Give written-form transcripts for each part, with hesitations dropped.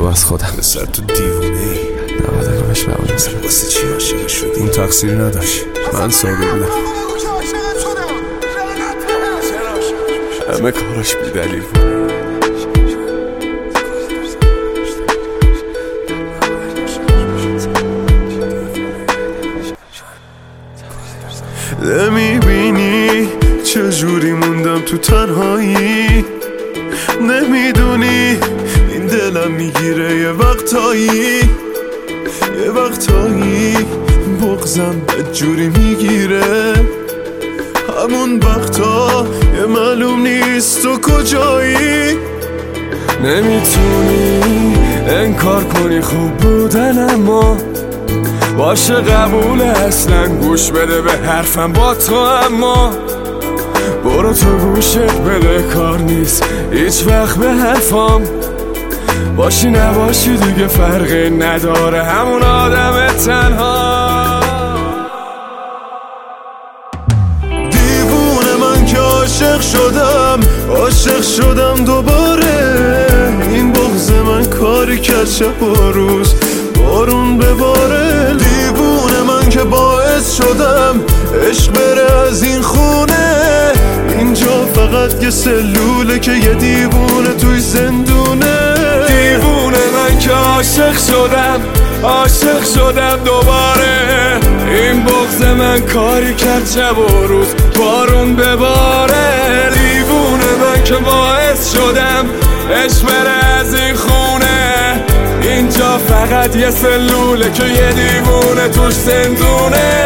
تو از خودم. پسر تو دیوونه ای. 99 نبود. واسه چی عاشق شدی؟ اون تقصیر نداشت، من ساده بودم. همه کاراش بی‌دلیل بود. نمیبینی چجوری موندم تو تنهایی؟ نمیدونی این دلم میگیره یه وقتایی بغضم بدجوری میگیره. همون وقتا یه معلوم نیست تو کجایی. نمیتونی انکار کنی خوب بودن، اما باشه قبول اصلا گوش بده به حرفم با تو. اما برو تو گوشت بده، کار نیست هیچ وقت به حرفام. باشی نباشی دیگه فرقی نداره، همون آدم تنها. دیوونه من که عاشق شدم دوباره. این بغض من کاری کرد شب و روز بارون بباره. دیوونه من که باعث شدم عشق بره از این خونه. اینجا فقط یه سلوله که یه دیوونه توی زندونه. دیوونه من که عاشق شدم دوباره. این بغض من کاری کرد شب و روز بارون بباره. دیوونه من که باعث شدم عشق بره از این خونه. اینجا فقط یه سلوله که یه دیوونه توش زندونه.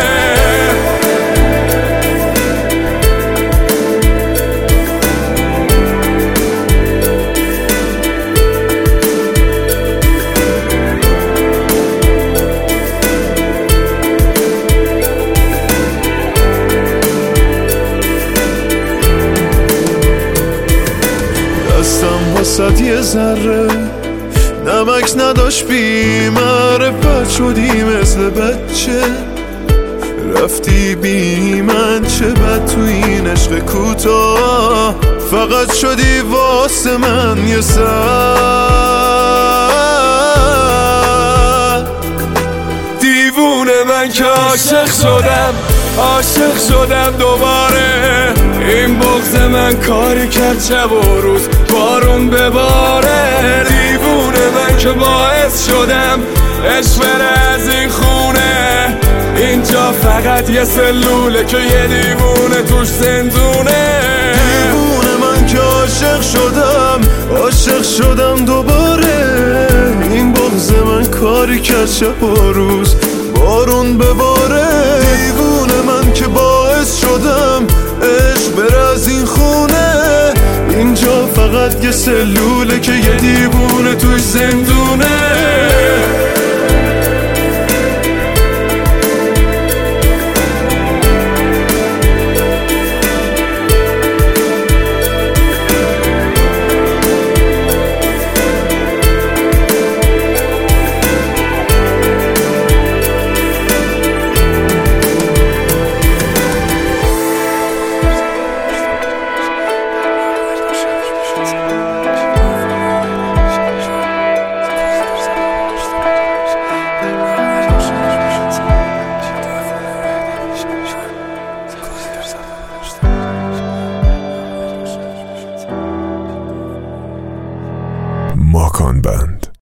دستم واسد یه ذره نمک نداشت، بی معرفت شدی مثل بچه. رفتی بی من، چه بد تو این عشق کوتاه. فقط شدی واسه من یه سر. دیوونه من که عاشق شدم دوباره. این بغض من کاری کرد شب و روز بارون بباره. دیوونه من که باعث شدم عشق بره از این خونه. اینجا فقط یه سلوله که یه دیوونه توش زندونه. دیوونه من که عاشق شدم دوباره. این بغض من کاری کرد شب و روز بارون بباره. دیوونه من که باعث شدم عشق بره از این خونه. اینجا فقط یه سلوله که یه دیوونه توش زندونه. ماکان بند.